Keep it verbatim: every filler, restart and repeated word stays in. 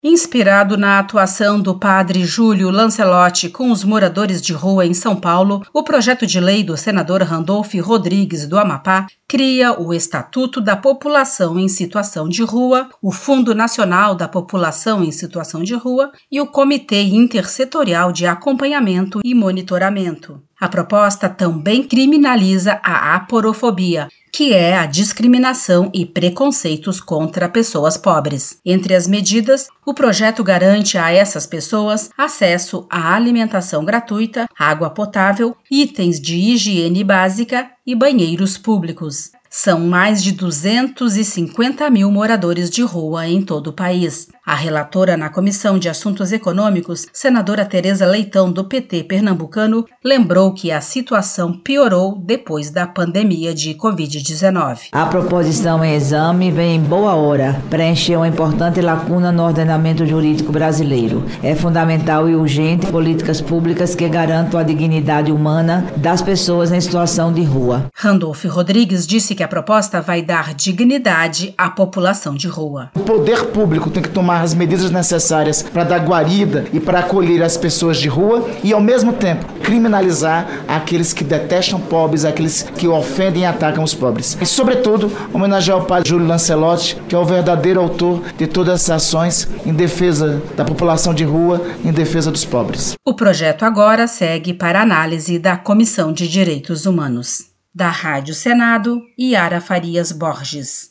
Inspirado na atuação do padre Júlio Lancelotti com os moradores de rua em São Paulo, o projeto de lei do senador Randolfo Rodrigues do Amapá cria o Estatuto da População em Situação de Rua, o Fundo Nacional da População em Situação de Rua e o Comitê Intersetorial de Acompanhamento e Monitoramento. A proposta também criminaliza a aporofobia, que é a discriminação e preconceitos contra pessoas pobres. Entre as medidas, o projeto garante a essas pessoas acesso à alimentação gratuita, água potável, itens de higiene básica e banheiros públicos. São mais de duzentos e cinquenta mil moradores de rua em todo o país. A relatora na Comissão de Assuntos Econômicos, senadora Tereza Leitão, do P T pernambucano, lembrou que a situação piorou depois da pandemia de covid dezenove. A proposição em exame vem em boa hora, preencher uma importante lacuna no ordenamento jurídico brasileiro. É fundamental e urgente políticas públicas que garantam a dignidade humana das pessoas em situação de rua. Randolfo Rodrigues disse que a proposta vai dar dignidade à população de rua. O poder público tem que tomar as medidas necessárias para dar guarida e para acolher as pessoas de rua e, ao mesmo tempo, criminalizar aqueles que detestam pobres, aqueles que ofendem e atacam os pobres. E, sobretudo, homenagear o padre Júlio Lancelotti, que é o verdadeiro autor de todas essas ações em defesa da população de rua, em defesa dos pobres. O projeto agora segue para análise da Comissão de Direitos Humanos. Da Rádio Senado, Yara Farias Borges.